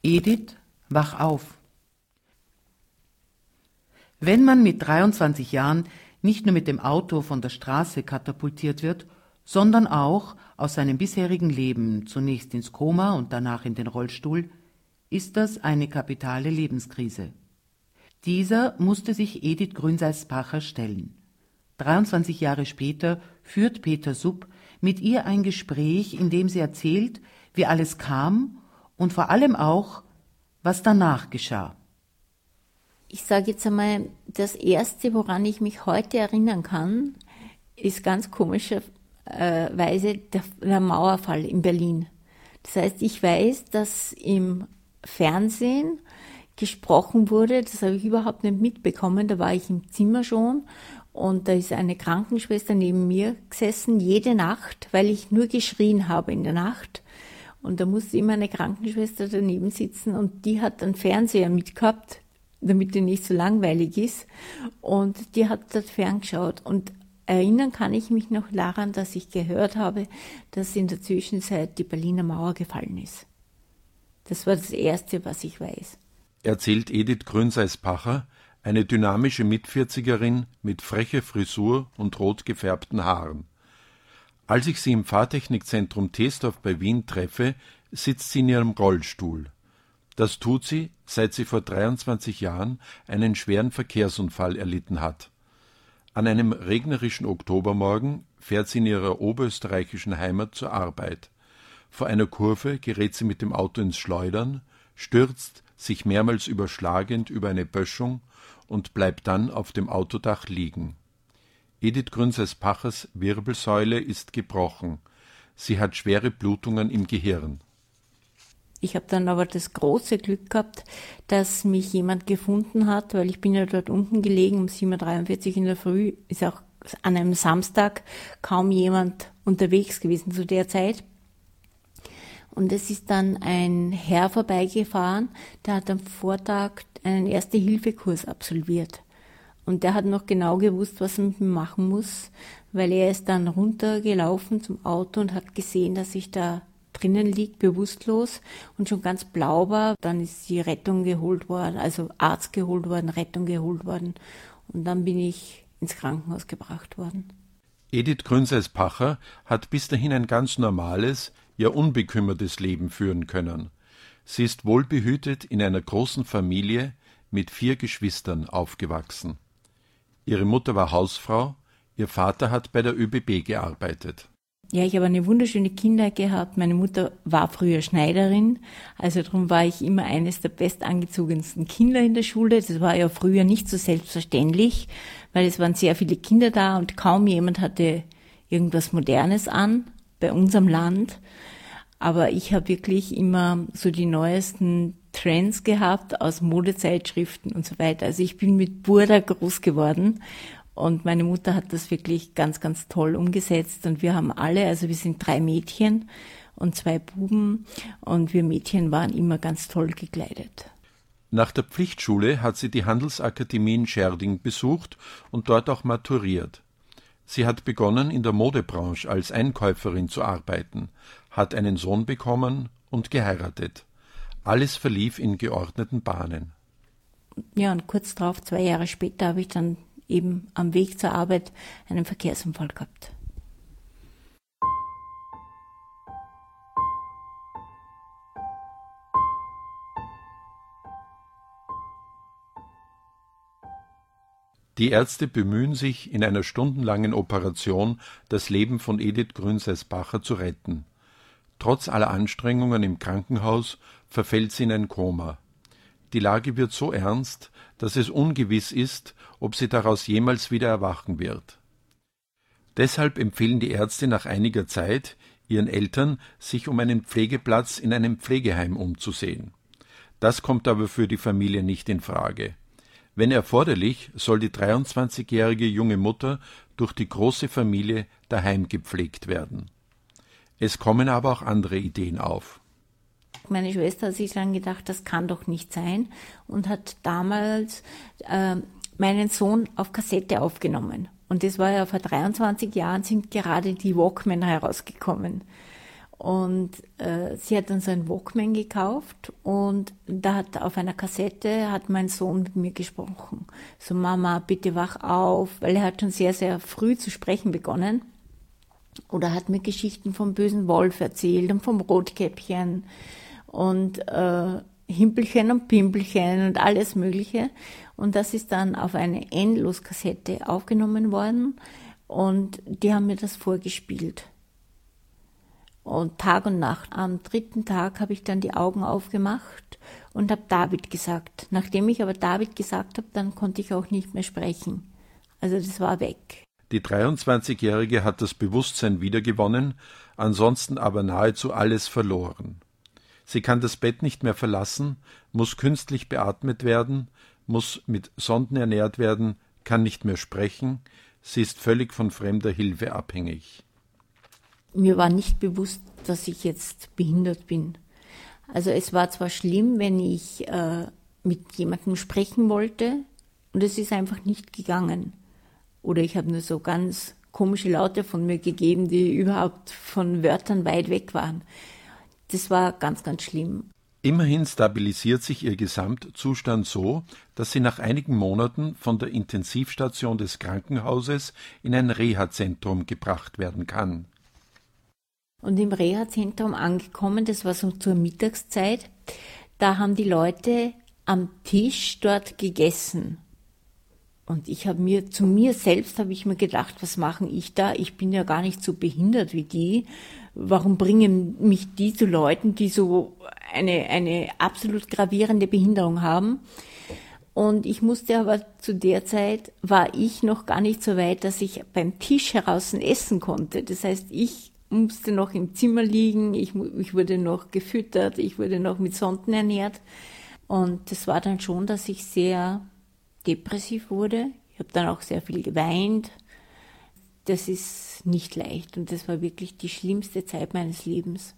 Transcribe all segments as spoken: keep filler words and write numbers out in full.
Edith, wach auf! Wenn man mit dreiundzwanzig Jahren nicht nur mit dem Auto von der Straße katapultiert wird, sondern auch aus seinem bisherigen Leben zunächst ins Koma und danach in den Rollstuhl, ist das eine kapitale Lebenskrise. Dieser musste sich Edith Grünseis-Pacher stellen. dreiundzwanzig Jahre später führt Peter Supp mit ihr ein Gespräch, in dem sie erzählt, wie alles kam und vor allem auch, was danach geschah. Ich sage jetzt einmal, das Erste, woran ich mich heute erinnern kann, ist ganz komischerweise der, der Mauerfall in Berlin. Das heißt, ich weiß, dass im Fernsehen gesprochen wurde, das habe ich überhaupt nicht mitbekommen, da war ich im Zimmer schon und da ist eine Krankenschwester neben mir gesessen, jede Nacht, weil ich nur geschrien habe in der Nacht. Und da musste immer eine Krankenschwester daneben sitzen und die hat einen Fernseher mitgehabt, damit er nicht so langweilig ist. Und die hat dort ferngeschaut. Und erinnern kann ich mich noch daran, dass ich gehört habe, dass in der Zwischenzeit die Berliner Mauer gefallen ist. Das war das Erste, was ich weiß. Erzählt Edith Grünseis-Pacher, eine dynamische Mitvierzigerin mit frecher Frisur und rot gefärbten Haaren. Als ich sie im Fahrtechnikzentrum Teesdorf bei Wien treffe, sitzt sie in ihrem Rollstuhl. Das tut sie, seit sie vor dreiundzwanzig Jahren einen schweren Verkehrsunfall erlitten hat. An einem regnerischen Oktobermorgen fährt sie in ihrer oberösterreichischen Heimat zur Arbeit. Vor einer Kurve gerät sie mit dem Auto ins Schleudern, stürzt, sich mehrmals überschlagend über eine Böschung und bleibt dann auf dem Autodach liegen. Edith Grünseis-Pachers Wirbelsäule ist gebrochen. Sie hat schwere Blutungen im Gehirn. Ich habe dann aber das große Glück gehabt, dass mich jemand gefunden hat, weil ich bin ja dort unten gelegen, um sieben Uhr dreiundvierzig in der Früh, ist auch an einem Samstag kaum jemand unterwegs gewesen zu der Zeit. Und es ist dann ein Herr vorbeigefahren, der hat am Vortag einen Erste-Hilfe-Kurs absolviert. Und der hat noch genau gewusst, was er mit mir machen muss, weil er ist dann runtergelaufen zum Auto und hat gesehen, dass ich da drinnen liegt, bewusstlos und schon ganz blau war. Dann ist die Rettung geholt worden, also Arzt geholt worden, Rettung geholt worden. Und dann bin ich ins Krankenhaus gebracht worden. Edith Grünseis-Pacher hat bis dahin ein ganz normales, ja unbekümmertes Leben führen können. Sie ist wohlbehütet in einer großen Familie mit vier Geschwistern aufgewachsen. Ihre Mutter war Hausfrau, ihr Vater hat bei der ÖBB gearbeitet. Ja, ich habe eine wunderschöne Kindheit gehabt. Meine Mutter war früher Schneiderin, also darum war ich immer eines der bestangezogensten Kinder in der Schule. Das war ja früher nicht so selbstverständlich, weil es waren sehr viele Kinder da und kaum jemand hatte irgendwas Modernes an bei unserem Land. Aber ich habe wirklich immer so die neuesten Trends gehabt aus Modezeitschriften und so weiter. Also ich bin mit Burda groß geworden und meine Mutter hat das wirklich ganz, ganz toll umgesetzt und wir haben alle, also wir sind drei Mädchen und zwei Buben und wir Mädchen waren immer ganz toll gekleidet. Nach der Pflichtschule hat sie die Handelsakademie in Scherding besucht und dort auch maturiert. Sie hat begonnen, in der Modebranche als Einkäuferin zu arbeiten, hat einen Sohn bekommen und geheiratet. Alles verlief in geordneten Bahnen. Ja, und kurz darauf, zwei Jahre später, habe ich dann eben am Weg zur Arbeit einen Verkehrsunfall gehabt. Die Ärzte bemühen sich, in einer stundenlangen Operation das Leben von Edith Grünseis-Pacher zu retten. Trotz aller Anstrengungen im Krankenhaus verfällt sie in ein Koma. Die Lage wird so ernst, dass es ungewiss ist, ob sie daraus jemals wieder erwachen wird. Deshalb empfehlen die Ärzte nach einiger Zeit ihren Eltern, sich um einen Pflegeplatz in einem Pflegeheim umzusehen. Das kommt aber für die Familie nicht in Frage. Wenn erforderlich, soll die dreiundzwanzigjährige junge Mutter durch die große Familie daheim gepflegt werden. Es kommen aber auch andere Ideen auf. Meine Schwester hat sich dann gedacht, das kann doch nicht sein und hat damals äh, meinen Sohn auf Kassette aufgenommen. Und das war ja vor dreiundzwanzig Jahren, sind gerade die Walkman herausgekommen. Und äh, sie hat dann so einen Walkman gekauft und da hat auf einer Kassette hat mein Sohn mit mir gesprochen. So, Mama, bitte wach auf, weil er hat schon sehr, sehr früh zu sprechen begonnen. Oder hat mir Geschichten vom bösen Wolf erzählt und vom Rotkäppchen und äh, Himpelchen und Pimpelchen und alles Mögliche. Und das ist dann auf eine Endloskassette aufgenommen worden und die haben mir das vorgespielt. Und Tag und Nacht. Am dritten Tag habe ich dann die Augen aufgemacht und habe David gesagt. Nachdem ich aber David gesagt habe, dann konnte ich auch nicht mehr sprechen. Also das war weg. Die dreiundzwanzigjährige hat das Bewusstsein wiedergewonnen, ansonsten aber nahezu alles verloren. Sie kann das Bett nicht mehr verlassen, muss künstlich beatmet werden, muss mit Sonden ernährt werden, kann nicht mehr sprechen, sie ist völlig von fremder Hilfe abhängig. Mir war nicht bewusst, dass ich jetzt behindert bin. Also es war zwar schlimm, wenn ich äh, mit jemandem sprechen wollte und es ist einfach nicht gegangen. Oder ich habe nur so ganz komische Laute von mir gegeben, die überhaupt von Wörtern weit weg waren. Das war ganz, ganz schlimm. Immerhin stabilisiert sich ihr Gesamtzustand so, dass sie nach einigen Monaten von der Intensivstation des Krankenhauses in ein Reha-Zentrum gebracht werden kann. Und im Reha-Zentrum angekommen, das war so zur Mittagszeit, da haben die Leute am Tisch dort gegessen. Und ich habe mir, zu mir selbst habe ich mir gedacht, was mache ich da? Ich bin ja gar nicht so behindert wie die. Warum bringen mich die zu Leuten, die so eine, eine absolut gravierende Behinderung haben? Und ich musste aber zu der Zeit, war ich noch gar nicht so weit, dass ich beim Tisch heraus essen konnte. Das heißt, ich musste noch im Zimmer liegen, ich, ich wurde noch gefüttert, ich wurde noch mit Sonden ernährt. Und das war dann schon, dass ich sehr depressiv wurde. Ich habe dann auch sehr viel geweint. Das ist nicht leicht und das war wirklich die schlimmste Zeit meines Lebens.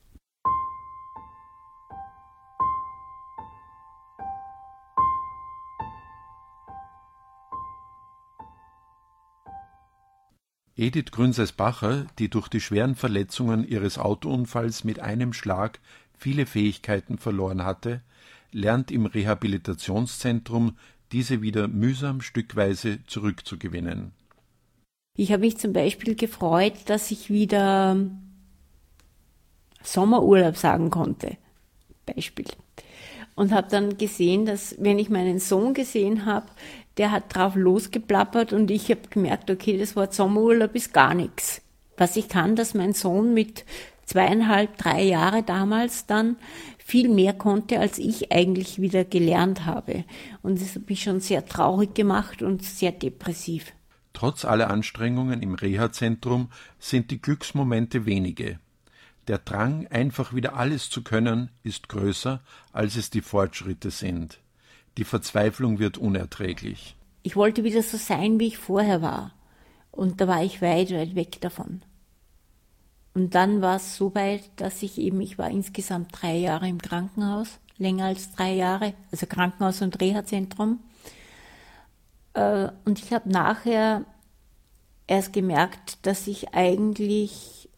Edith Grünseis-Bacher, die durch die schweren Verletzungen ihres Autounfalls mit einem Schlag viele Fähigkeiten verloren hatte, lernt im Rehabilitationszentrum, diese wieder mühsam stückweise zurückzugewinnen. Ich habe mich zum Beispiel gefreut, dass ich wieder Sommerurlaub sagen konnte. Beispiel. Und habe dann gesehen, dass, wenn ich meinen Sohn gesehen habe, der hat drauf losgeplappert und ich habe gemerkt, okay, das Wort Sommerurlaub ist gar nichts. Was ich kann, dass mein Sohn mit zweieinhalb, drei Jahre damals dann viel mehr konnte, als ich eigentlich wieder gelernt habe. Und das hat mich schon sehr traurig gemacht und sehr depressiv. Trotz aller Anstrengungen im Reha-Zentrum sind die Glücksmomente wenige. Der Drang, einfach wieder alles zu können, ist größer, als es die Fortschritte sind. Die Verzweiflung wird unerträglich. Ich wollte wieder so sein, wie ich vorher war. Und da war ich weit, weit weg davon. Und dann war es so weit, dass ich eben, ich war insgesamt drei Jahre im Krankenhaus, länger als drei Jahre, also Krankenhaus und Reha-Zentrum. Und ich habe nachher erst gemerkt, dass ich eigentlich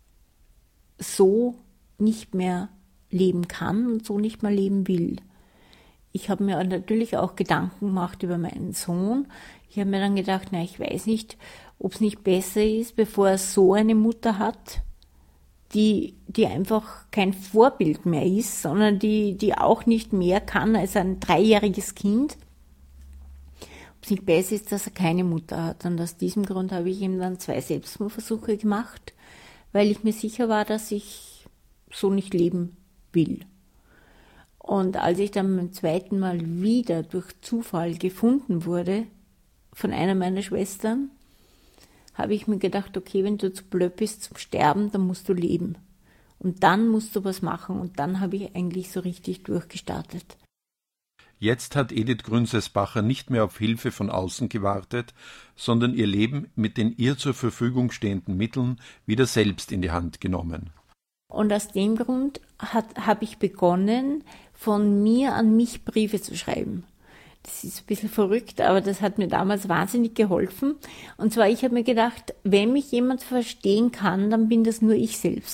so nicht mehr leben kann und so nicht mehr leben will. Ich habe mir natürlich auch Gedanken gemacht über meinen Sohn. Ich habe mir dann gedacht, na, ich weiß nicht, ob es nicht besser ist, bevor er so eine Mutter hat, die, die einfach kein Vorbild mehr ist, sondern die, die auch nicht mehr kann als ein dreijähriges Kind. Ob es nicht besser ist, dass er keine Mutter hat. Und aus diesem Grund habe ich ihm dann zwei Selbstmordversuche gemacht, weil ich mir sicher war, dass ich so nicht leben will. Und als ich dann beim zweiten Mal wieder durch Zufall gefunden wurde von einer meiner Schwestern, habe ich mir gedacht, okay, wenn du zu blöd bist zum Sterben, dann musst du leben. Und dann musst du was machen. Und dann habe ich eigentlich so richtig durchgestartet. Jetzt hat Edith Grünseis-Bacher nicht mehr auf Hilfe von außen gewartet, sondern ihr Leben mit den ihr zur Verfügung stehenden Mitteln wieder selbst in die Hand genommen. Und aus dem Grund habe ich begonnen, von mir an mich Briefe zu schreiben. Das ist ein bisschen verrückt, aber das hat mir damals wahnsinnig geholfen. Und zwar, ich habe mir gedacht, wenn mich jemand verstehen kann, dann bin das nur ich selbst.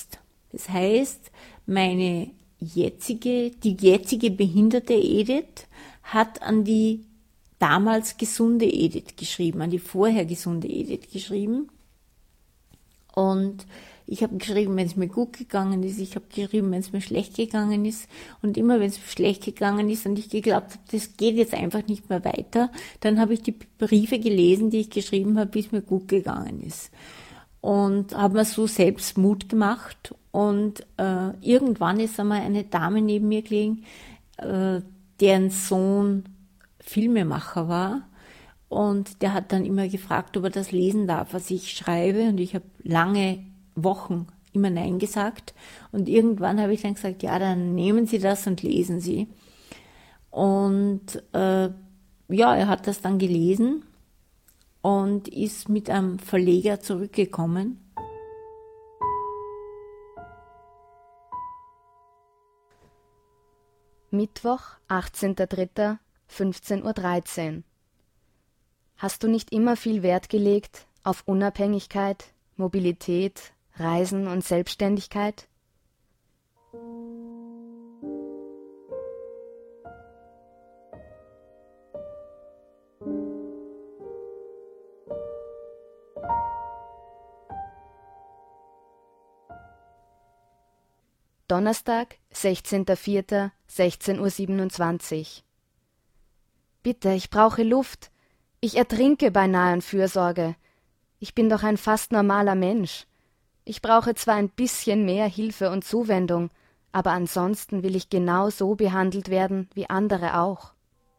Das heißt, meine jetzige, die jetzige behinderte Edith hat an die damals gesunde Edith geschrieben, an die vorher gesunde Edith geschrieben. Und ich habe geschrieben, wenn es mir gut gegangen ist, ich habe geschrieben, wenn es mir schlecht gegangen ist. Und immer wenn es mir schlecht gegangen ist und ich geglaubt habe, das geht jetzt einfach nicht mehr weiter, dann habe ich die Briefe gelesen, die ich geschrieben habe, wie es mir gut gegangen ist. Und habe mir so selbst Mut gemacht. Und äh, irgendwann ist einmal eine Dame neben mir gelegen, äh, deren Sohn Filmemacher war. Und der hat dann immer gefragt, ob er das lesen darf, was ich schreibe. Und ich habe lange Wochen immer Nein gesagt. Und irgendwann habe ich dann gesagt, ja, dann nehmen Sie das und lesen Sie. Und äh, ja, er hat das dann gelesen und ist mit einem Verleger zurückgekommen. Mittwoch, achtzehnter dritter fünfzehn Uhr dreizehn. Hast du nicht immer viel Wert gelegt auf Unabhängigkeit, Mobilität, Reisen und Selbstständigkeit? Donnerstag, sechzehnter vierter sechzehn Uhr siebenundzwanzig. Bitte, ich brauche Luft. Ich ertrinke beinahe an Fürsorge. Ich bin doch ein fast normaler Mensch. Ich brauche zwar ein bisschen mehr Hilfe und Zuwendung, aber ansonsten will ich genau so behandelt werden wie andere auch.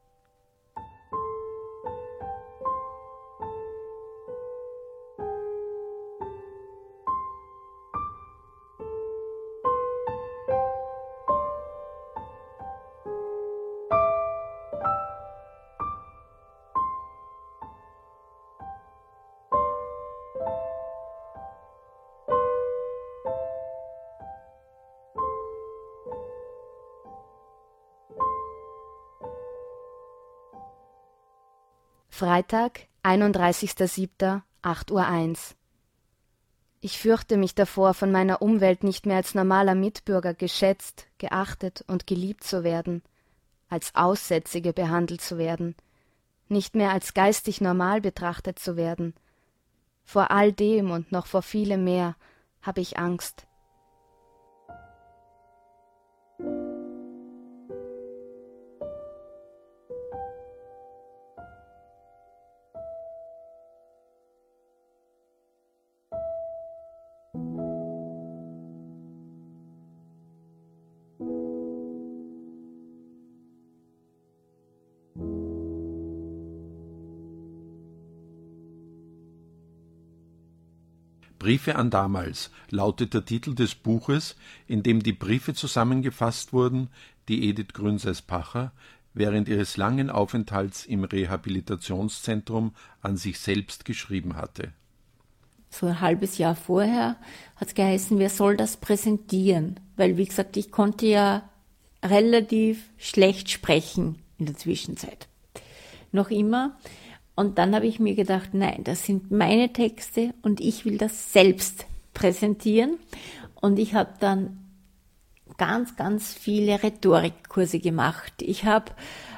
Freitag, einunddreißigster siebter acht Uhr eins. Ich fürchte mich davor, von meiner Umwelt nicht mehr als normaler Mitbürger geschätzt, geachtet und geliebt zu werden, als Aussätzige behandelt zu werden, nicht mehr als geistig normal betrachtet zu werden. Vor all dem und noch vor vielem mehr habe ich Angst. Briefe an damals lautet der Titel des Buches, in dem die Briefe zusammengefasst wurden, die Edith Grünseis-Pacher während ihres langen Aufenthalts im Rehabilitationszentrum an sich selbst geschrieben hatte. So ein halbes Jahr vorher hat es geheißen, wer soll das präsentieren? Weil, wie gesagt, ich konnte ja relativ schlecht sprechen in der Zwischenzeit. Noch immer. Und dann habe ich mir gedacht, nein, das sind meine Texte und ich will das selbst präsentieren. Und ich habe dann ganz, ganz viele Rhetorikkurse gemacht. Ich habe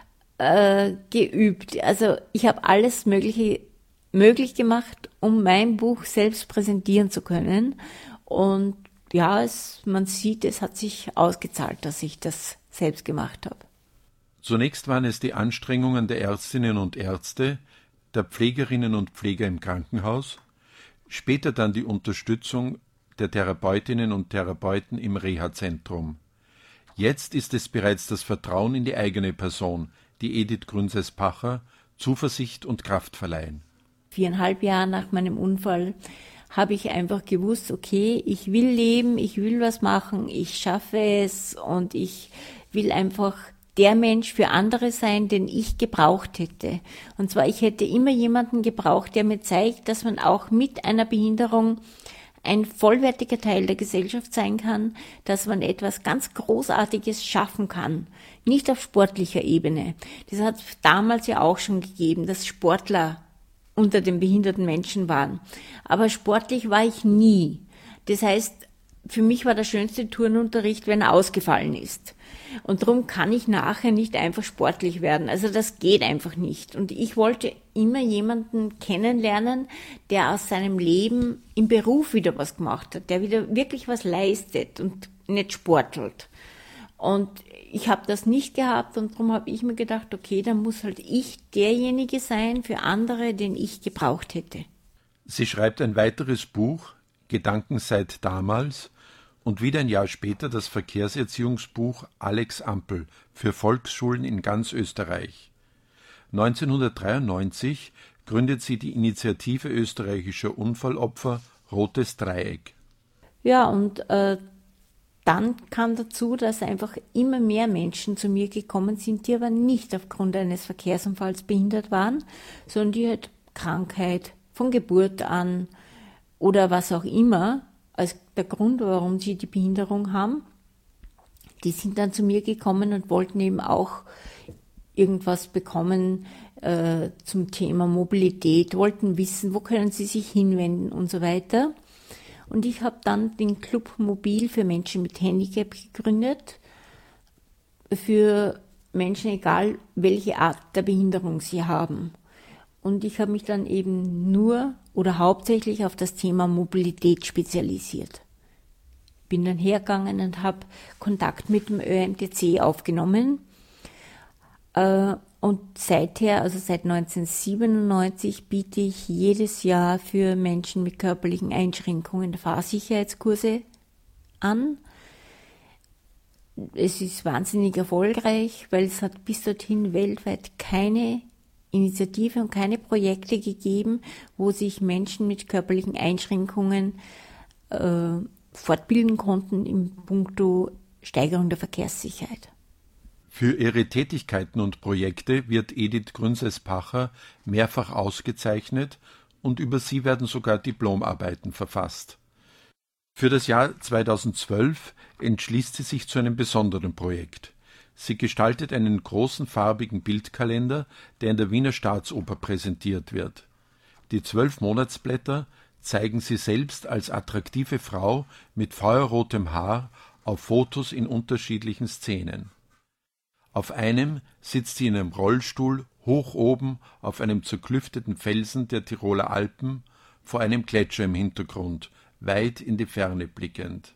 äh, geübt. Also ich habe alles Mögliche möglich gemacht, um mein Buch selbst präsentieren zu können. Und ja, es, man sieht, es hat sich ausgezahlt, dass ich das selbst gemacht habe. Zunächst waren es die Anstrengungen der Ärztinnen und Ärzte, der Pflegerinnen und Pfleger im Krankenhaus, später dann die Unterstützung der Therapeutinnen und Therapeuten im Reha-Zentrum. Jetzt ist es bereits das Vertrauen in die eigene Person, die Edith Grünseis-Pacher Zuversicht und Kraft verleihen. Viereinhalb Jahre nach meinem Unfall habe ich einfach gewusst, okay, ich will leben, ich will was machen, ich schaffe es und ich will einfach der Mensch für andere sein, den ich gebraucht hätte. Und zwar, ich hätte immer jemanden gebraucht, der mir zeigt, dass man auch mit einer Behinderung ein vollwertiger Teil der Gesellschaft sein kann, dass man etwas ganz Großartiges schaffen kann. Nicht auf sportlicher Ebene. Das hat es damals ja auch schon gegeben, dass Sportler unter den behinderten Menschen waren. Aber sportlich war ich nie. Das heißt, für mich war der schönste Turnunterricht, wenn er ausgefallen ist. Und darum kann ich nachher nicht einfach sportlich werden. Also das geht einfach nicht. Und ich wollte immer jemanden kennenlernen, der aus seinem Leben im Beruf wieder was gemacht hat, der wieder wirklich was leistet und nicht sportelt. Und ich habe das nicht gehabt und darum habe ich mir gedacht, okay, dann muss halt ich derjenige sein für andere, den ich gebraucht hätte. Sie schreibt ein weiteres Buch, Gedanken seit damals, und wieder ein Jahr später das Verkehrserziehungsbuch Alex Ampel für Volksschulen in ganz Österreich. neunzehnhundertdreiundneunzig gründet sie die Initiative österreichischer Unfallopfer Rotes Dreieck. Ja, und äh, dann kam dazu, dass einfach immer mehr Menschen zu mir gekommen sind, die aber nicht aufgrund eines Verkehrsunfalls behindert waren, sondern die halt Krankheit von Geburt an oder was auch immer, als der Grund, warum sie die Behinderung haben, die sind dann zu mir gekommen und wollten eben auch irgendwas bekommen äh, zum Thema Mobilität, wollten wissen, wo können sie sich hinwenden und so weiter. Und ich habe dann den Club Mobil für Menschen mit Handicap gegründet, für Menschen, egal welche Art der Behinderung sie haben. Und ich habe mich dann eben nur oder hauptsächlich auf das Thema Mobilität spezialisiert. Bin dann hergegangen und habe Kontakt mit dem Ö M T C aufgenommen. Und seither, also seit neunzehnhundertsiebenundneunzig, biete ich jedes Jahr für Menschen mit körperlichen Einschränkungen Fahrsicherheitskurse an. Es ist wahnsinnig erfolgreich, weil es hat bis dorthin weltweit keine Initiative und keine Projekte gegeben, wo sich Menschen mit körperlichen Einschränkungen äh, fortbilden konnten in puncto Steigerung der Verkehrssicherheit. Für ihre Tätigkeiten und Projekte wird Edith Grünseis-Pacher mehrfach ausgezeichnet und über sie werden sogar Diplomarbeiten verfasst. Für das Jahr zweitausendzwölf entschließt sie sich zu einem besonderen Projekt. Sie gestaltet einen großen farbigen Bildkalender, der in der Wiener Staatsoper präsentiert wird. Die zwölf Monatsblätter zeigen sie selbst als attraktive Frau mit feuerrotem Haar auf Fotos in unterschiedlichen Szenen. Auf einem sitzt sie in einem Rollstuhl hoch oben auf einem zerklüfteten Felsen der Tiroler Alpen, vor einem Gletscher im Hintergrund, weit in die Ferne blickend.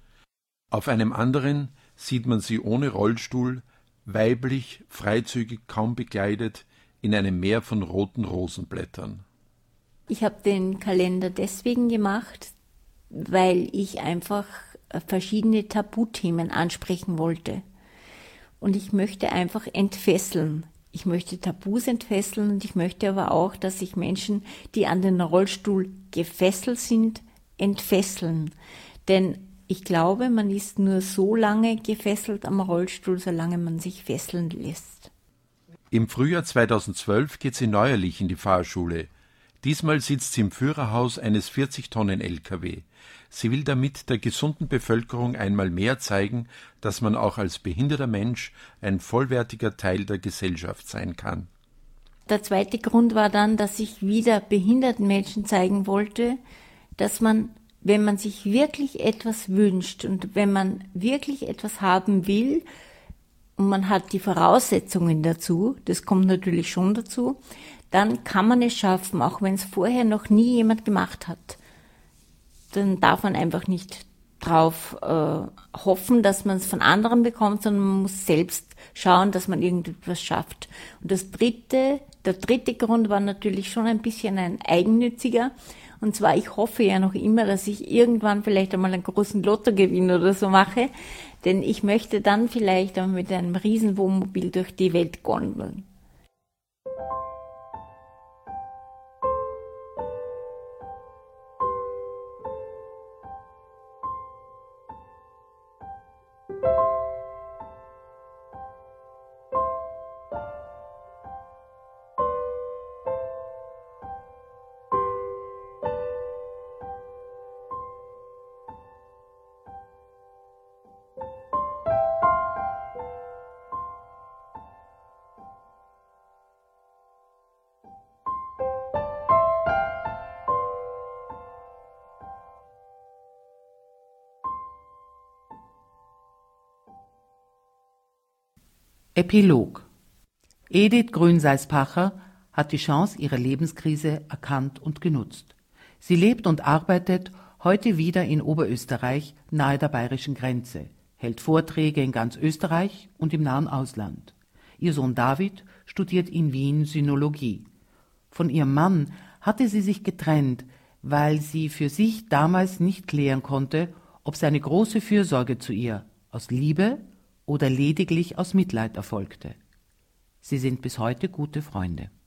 Auf einem anderen sieht man sie ohne Rollstuhl, weiblich, freizügig, kaum bekleidet, in einem Meer von roten Rosenblättern. Ich habe den Kalender deswegen gemacht, weil ich einfach verschiedene Tabuthemen ansprechen wollte. Und ich möchte einfach entfesseln. Ich möchte Tabus entfesseln und ich möchte aber auch, dass sich Menschen, die an den Rollstuhl gefesselt sind, entfesseln. Denn ich glaube, man ist nur so lange gefesselt am Rollstuhl, solange man sich fesseln lässt. Im Frühjahr zweitausendzwölf geht sie neuerlich in die Fahrschule. Diesmal sitzt sie im Führerhaus eines vierzig Tonnen L K W. Sie will damit der gesunden Bevölkerung einmal mehr zeigen, dass man auch als behinderter Mensch ein vollwertiger Teil der Gesellschaft sein kann. Der zweite Grund war dann, dass ich wieder behinderten Menschen zeigen wollte, dass man, wenn man sich wirklich etwas wünscht und wenn man wirklich etwas haben will und man hat die Voraussetzungen dazu, das kommt natürlich schon dazu, dann kann man es schaffen, auch wenn es vorher noch nie jemand gemacht hat. Dann darf man einfach nicht drauf äh, hoffen, dass man es von anderen bekommt, sondern man muss selbst schauen, dass man irgendetwas schafft. Und das dritte, der dritte Grund war natürlich schon ein bisschen ein eigennütziger. Und zwar, ich hoffe ja noch immer, dass ich irgendwann vielleicht einmal einen großen Lottogewinn oder so mache, denn ich möchte dann vielleicht einmal mit einem riesen Wohnmobil durch die Welt gondeln. Epilog. Edith Grünseis-Pacher hat die Chance ihrer Lebenskrise erkannt und genutzt. Sie lebt und arbeitet heute wieder in Oberösterreich nahe der bayerischen Grenze, hält Vorträge in ganz Österreich und im nahen Ausland. Ihr Sohn David studiert in Wien Sinologie. Von ihrem Mann hatte sie sich getrennt, weil sie für sich damals nicht klären konnte, ob seine große Fürsorge zu ihr aus Liebe oder lediglich aus Mitleid erfolgte. Sie sind bis heute gute Freunde.